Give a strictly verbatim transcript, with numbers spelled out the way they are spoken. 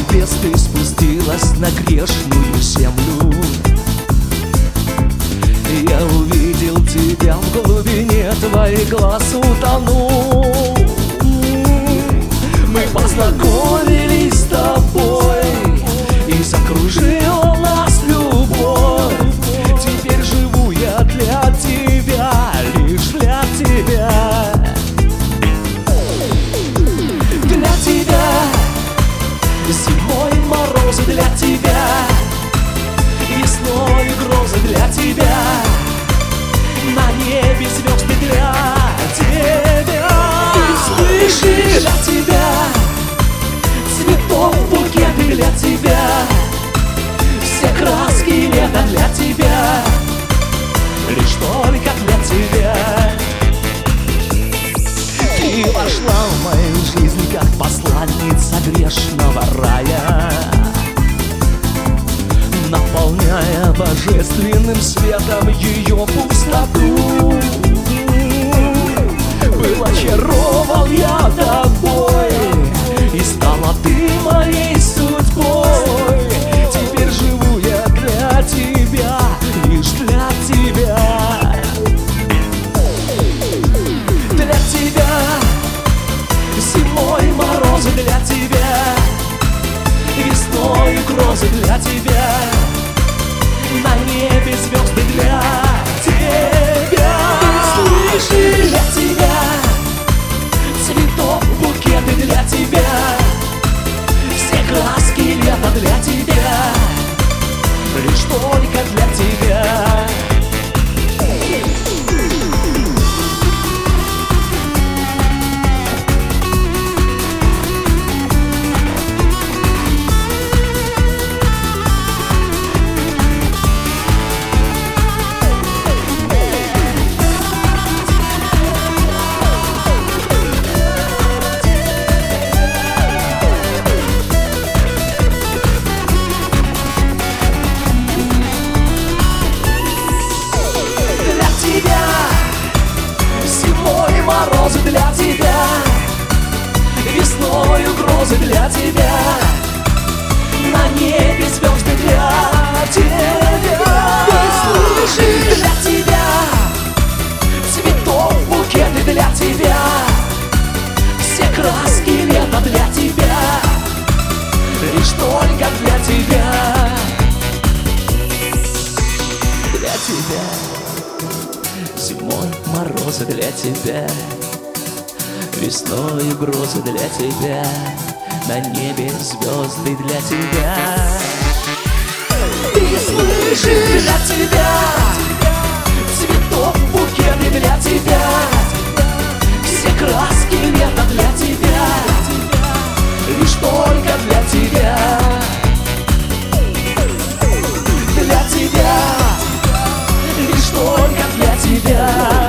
небес ты спустилась на грешную землю. Я увидел тебя в глубине твоих глаз, утонул. Мы познакомились с тобой, и закружила нас любовь. Теперь живу я для тебя, лишь для тебя. Для тебя зимой морозы, для тебя весной грозы, для тебя на небе звезды, для тебя. Ты слышишь? Для тебя цветов букеты, для тебя все краски лета, для тебя, лишь только для тебя. Ты вошла в мою жизнь как посланница грешного рая, наполняя божественным светом ее пустоту. Был очарован я тобой, и стала ты моей судьбой. Теперь живу я для тебя, лишь для тебя. Для тебя зимой морозы, для тебя весной грозы, для тебя на небе звезды, для тебя. Слышишь? Для тебя цветов букеты, для тебя все краски лета, для тебя, лишь только для тебя. Морозы для тебя, весной угрозы для тебя, на небе звезды для тебя. Ты слышишь? Для тебя цветов букеты, для тебя все краски лета, для тебя, лишь только для тебя. Для тебя зимой морозы, для тебя весной угрозы, для тебя на небе звезды, для тебя. Ты слышишь? Для тебя цветов букеты, для тебя все краски лета, для тебя, лишь только для тебя. Для тебя, лишь только для тебя.